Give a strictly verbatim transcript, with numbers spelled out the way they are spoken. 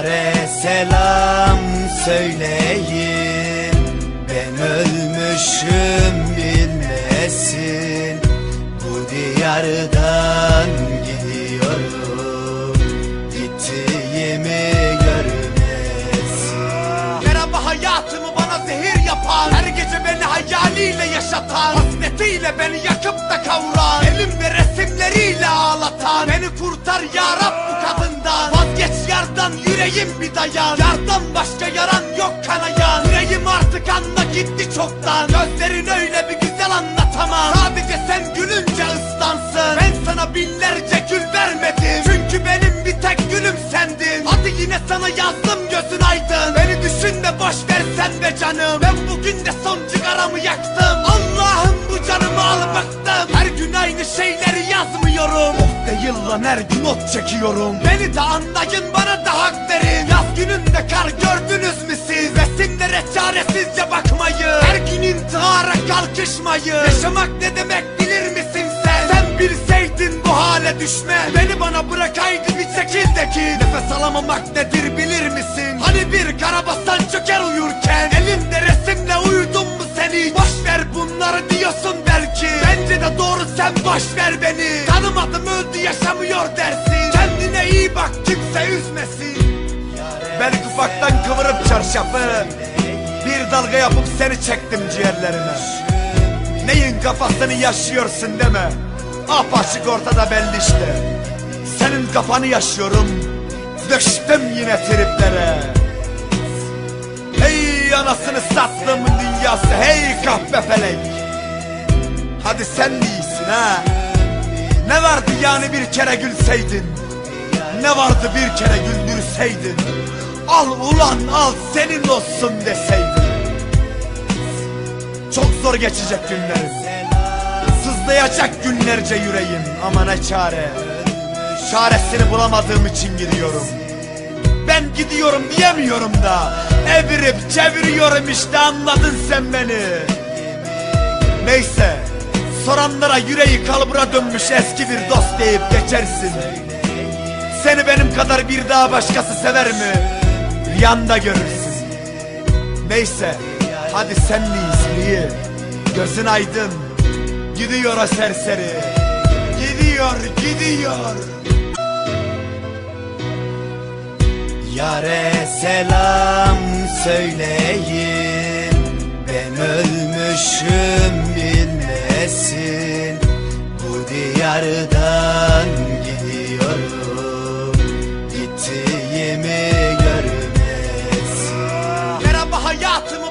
Yare selam söyleyin, ben ölmüşüm bilmesin. Bu diyardan gidiyorum, gittiğimi görmesin. Merhaba hayatımı bana zehir yapan, her gece beni hayaliyle yaşatan, hasretiyle beni yakıp da kavuran, elimde resimleriyle ağlatan. Beni kurtar ya Rab bu kadından, vazgeç yardan yüreğim bir dayan. Yardan başka yaran yok kanayan, yüreğim artık anla gitti çoktan. Gözlerin öyle bir güzel anlatamam, sadece sen gülünce ıslansın. Ben sana binlerce gül vermedim, çünkü benim bir tek gülüm sendin. Hadi yine sana yazdım gözün aydın, beni düşün de boş ver sen be canım. Ben bugün de son cigaramı yaktım, Allah'ım bu canımı al bıktım. Her gün aynı şeyleri yazmıyorum, oh değil lan her gün ot çekiyorum. Beni de anlayın bana da hak verin, yaz gününde kar gördünüz mü siz? Resimlere çaresizce bakmayı, her gün intihara kalkışmayı. Yaşamak ne demek bilir misin sen? Sen bilseydin bu hale düşme, beni bana bırakaydı bir şekildeki. Nefes alamamak nedir bilir misin? Hani bir karabasan çöker uyurken, elinde resimle uyudun mu sen hiç? Boş ver bunları diyorsun belki, bence de doğru sen boş ver beni. Tanımadım öldü yaşamıyor dersin, kendine iyi bak kimse üzmesin. Ben ufaktan kıvırıp çarşafı, bir dalga yapıp seni çektim ciğerlerime. Neyin kafasını yaşıyorsun deme, apaçık ortada belli işte. Senin kafanı yaşıyorum, düştüm yine triplere. Hey anasını sattığımın dünyası, hey kahpe felek. Hadi sen iyisin ha. Ne vardı yani bir kere gülseydin, ne vardı bir kere güldürseydin. Al ulan al senin olsun deseydin. Çok zor geçecek günlerim, sızlayacak günlerce yüreğim, ama ne çare. Çaresini bulamadığım için gidiyorum. Ben gidiyorum diyemiyorum da, evirip çeviriyorum işte, anladın sen beni. Neyse, soranlara yüreği kalbura dönmüş eski bir dost deyip geçersin. Seni benim kadar bir daha başkası sever mi? Rüyanda görürsün. Neyse, hadi sen iyisin iyi, gözün aydın. Gidiyor o serseri, gidiyor gidiyor. Yare selam söyleyin, ben ölmüşüm bilmesin. Bu diyardan gidiyorum, gittiğimi görmesin. Merhaba hayatım